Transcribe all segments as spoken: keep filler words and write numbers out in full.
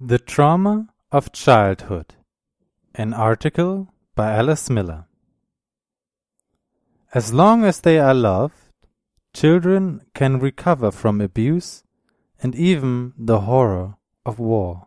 The Trauma of Childhood, an article by Alice Miller. As long as they are loved, children can recover from abuse and even the horror of war.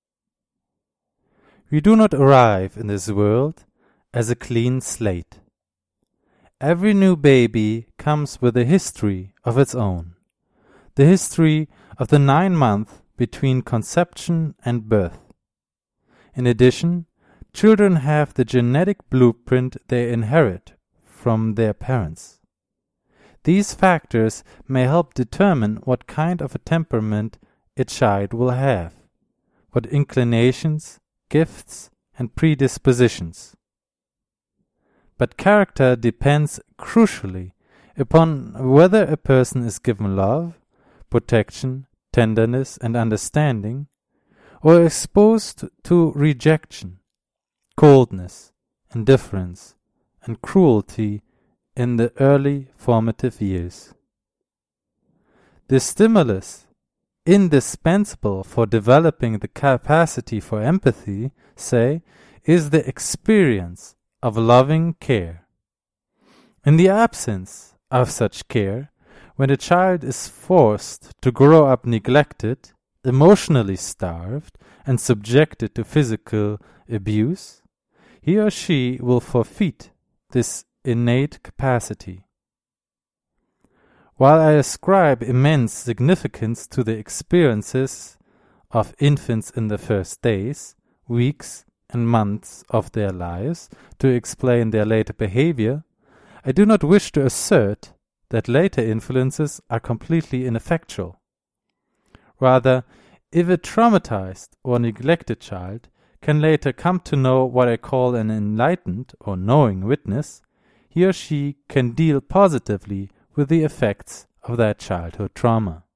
We do not arrive in this world as a clean slate. Every new baby comes with a history of its own, the history of the nine months between conception and birth. In addition, children have the genetic blueprint they inherit from their parents. These factors may help determine what kind of a temperament a child will have, what inclinations, gifts, and predispositions. But character depends crucially upon whether a person is given love, protection, tenderness, and understanding, or exposed to rejection, coldness, indifference, and cruelty in the early formative years. The stimulus indispensable for developing the capacity for empathy, say, is the experience of loving care. In the absence of such care, when a child is forced to grow up neglected, emotionally starved, and subjected to physical abuse, he or she will forfeit this innate capacity. While I ascribe immense significance to the experiences of infants in the first days, weeks, and months of their lives to explain their later behavior, I do not wish to assert that later influences are completely ineffectual. Rather, if a traumatized or neglected child can later come to know what I call an enlightened or knowing witness, he or she can deal positively with the effects of that childhood trauma.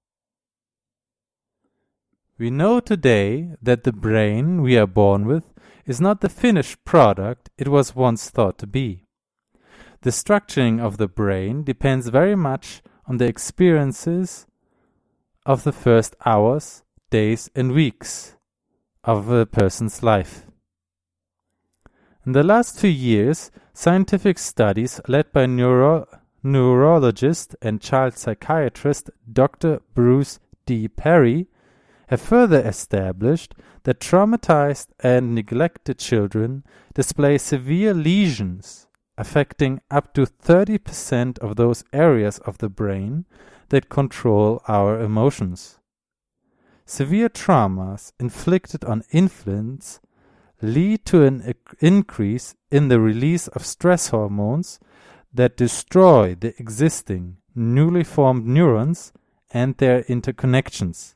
We know today that the brain we are born with is not the finished product it was once thought to be. The structuring of the brain depends very much on the experiences of the first hours, days, and weeks of a person's life. In the last few years, scientific studies led by neuro- neurologist and child psychiatrist Doctor Bruce D. Perry have further established that traumatized and neglected children display severe lesions affecting up to thirty percent of those areas of the brain that control our emotions. Severe traumas inflicted on infants lead to an ec- increase in the release of stress hormones that destroy the existing, newly formed neurons and their interconnections.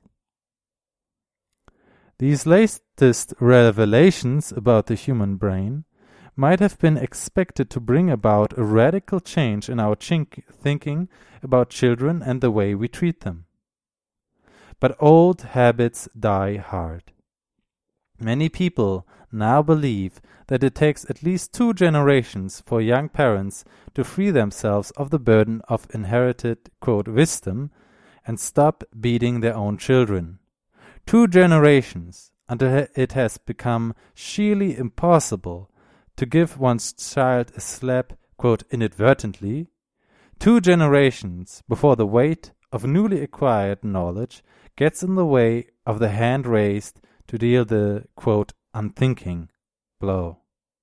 These latest revelations about the human brain might have been expected to bring about a radical change in our chink- thinking about children and the way we treat them. But old habits die hard. Many people now believe that it takes at least two generations for young parents to free themselves of the burden of inherited, quote, wisdom and stop beating their own children. Two generations until it has become sheerly impossible to give one's child a slap, quote, inadvertently. Two generations before the weight of newly acquired knowledge gets in the way of the hand raised to deal the, quote, unthinking blow.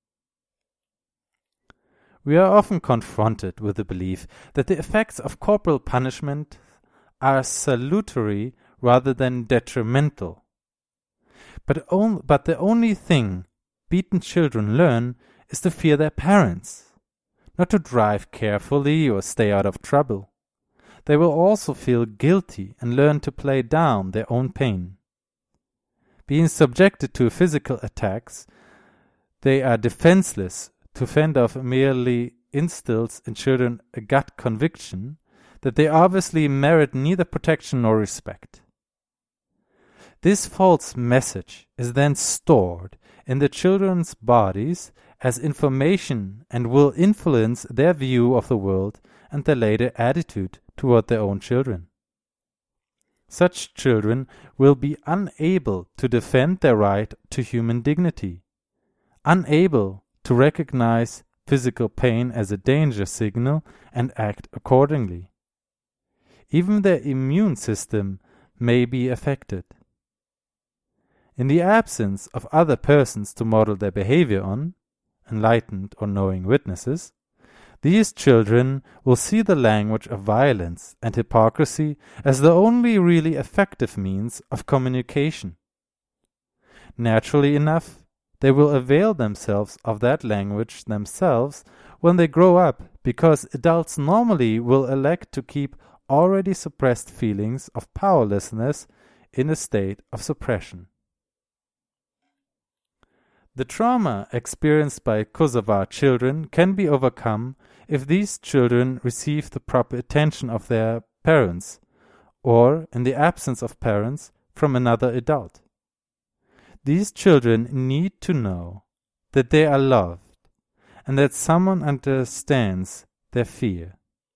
We are often confronted with the belief that the effects of corporal punishment are salutary rather than detrimental. But, on, but the only thing beaten children learn is to fear their parents, not to drive carefully or stay out of trouble. They will also feel guilty and learn to play down their own pain. Being subjected to physical attacks, they are defenseless. To fend off merely instills in children a gut conviction that they obviously merit neither protection nor respect. This false message is then stored in the children's bodies as information and will influence their view of the world and their later attitude toward their own children. Such children will be unable to defend their right to human dignity, unable to recognize physical pain as a danger signal and act accordingly. Even their immune system may be affected. In the absence of other persons to model their behavior on, enlightened or knowing witnesses, these children will see the language of violence and hypocrisy as the only really effective means of communication. Naturally enough, they will avail themselves of that language themselves when they grow up, because adults normally will elect to keep already suppressed feelings of powerlessness in a state of suppression. The trauma experienced by Kosovar children can be overcome if these children receive the proper attention of their parents, or, in the absence of parents, from another adult. These children need to know that they are loved and that someone understands their fear.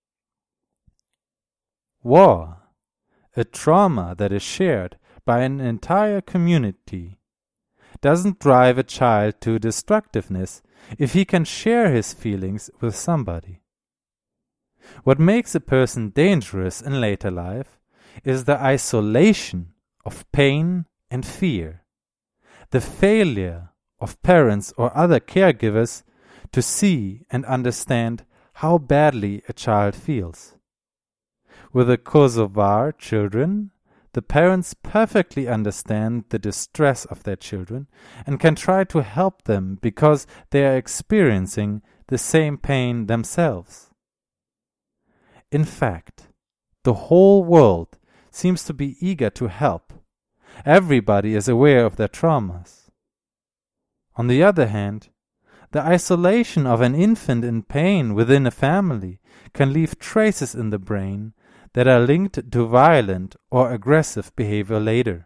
War, a trauma that is shared by an entire community, doesn't drive a child to destructiveness if he can share his feelings with somebody. What makes a person dangerous in later life is the isolation of pain and fear, the failure of parents or other caregivers to see and understand how badly a child feels. With the Kosovar children, the parents perfectly understand the distress of their children and can try to help them because they are experiencing the same pain themselves. In fact, the whole world seems to be eager to help. Everybody is aware of their traumas. On the other hand, the isolation of an infant in pain within a family can leave traces in the brain that are linked to violent or aggressive behavior later.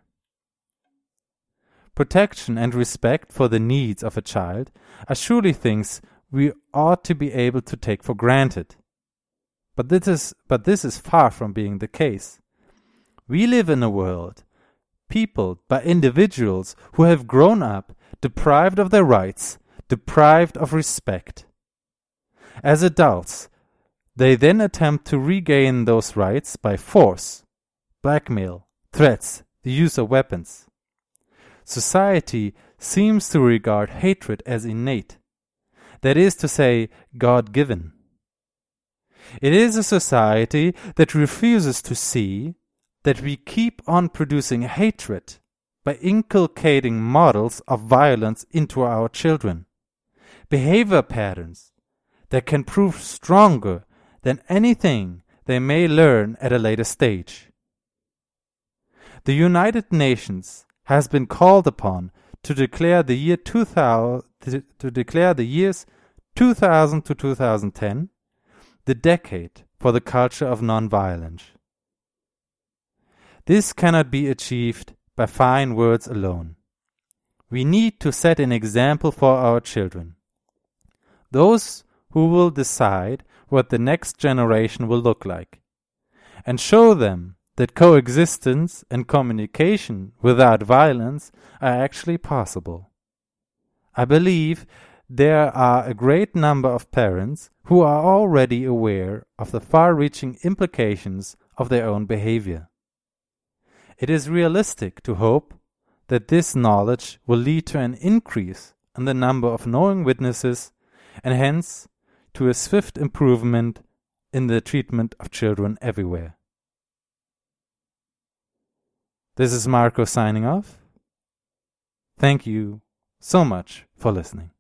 Protection and respect for the needs of a child are surely things we ought to be able to take for granted. But this is, but this is far from being the case. We live in a world peopled by individuals who have grown up deprived of their rights, deprived of respect. As adults, they then attempt to regain those rights by force, blackmail, threats, the use of weapons. Society seems to regard hatred as innate, that is to say, God-given. It is a society that refuses to see that we keep on producing hatred by inculcating models of violence into our children, behavior patterns that can prove stronger than anything they may learn at a later stage. The United Nations has been called upon to declare the year two thousand to, to declare the years two thousand to two thousand ten the decade for the culture of nonviolence. This cannot be achieved by fine words alone. We need to set an example for our children, those who will decide what the next generation will look like, and show them that coexistence and communication without violence are actually possible. I believe there are a great number of parents who are already aware of the far-reaching implications of their own behavior. It is realistic to hope that this knowledge will lead to an increase in the number of knowing witnesses and hence to a swift improvement in the treatment of children everywhere. This is Marco signing off. Thank you so much for listening.